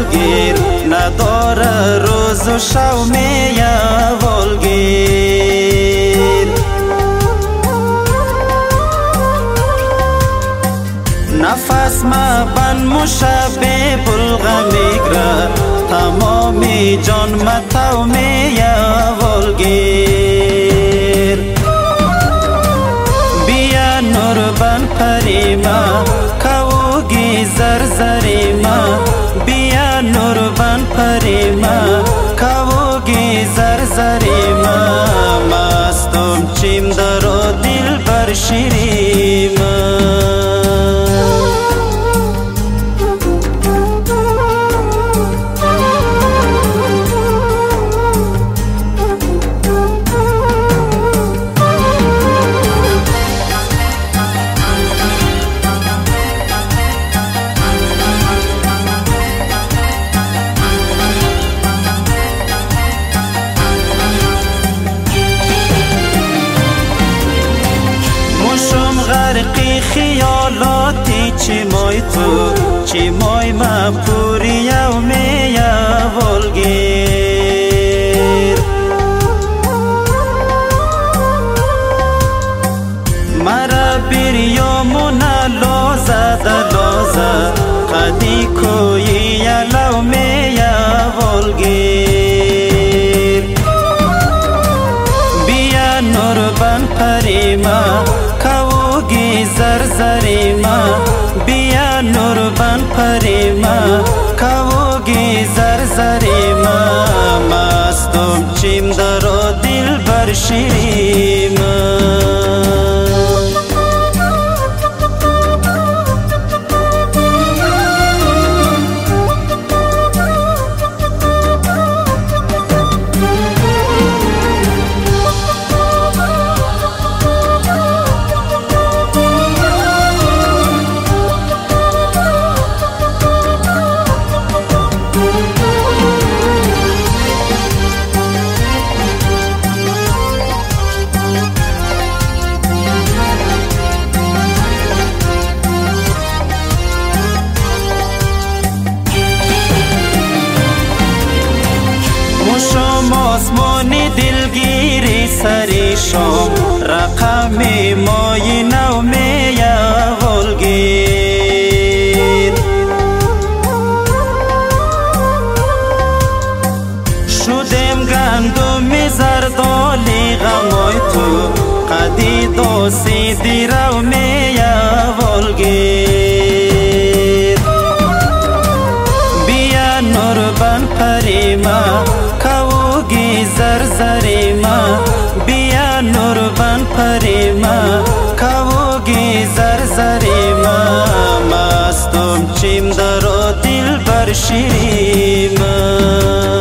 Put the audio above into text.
ولگیر نداره روز و شومیه ولگیر نفس ما بند مشابه بلغم میگره تمامی جان متو میه ولگیر بیا نور بند پری ما کوگی زرزری ما بیا نور بند پری ما کوگی زرزری ما مستم چیم درو دل بر شیری ما غرقی خیالاتی چی مای تو چی مای ما پوری و میا ولگیر مرا بیریومونا لوزا دلوزا قدی کوی یلو میا ولگیر بیا نور بند پری ما زرزری ما بیا نور بند پری ما کوگی زرزری ما مستم چیم درو دل بر شیری ما شم آسمانی دلگیری سری شم رقمی مای نو میه ولگیر شدم گندم زردالی غمای تو قدی دوسی دیرو میه ولگیر بیا نور بند پری ما کوگی زرزری ما بیا نور بند پری ما کوگی زرزری ما مستم چیم درو دل بر شیری ما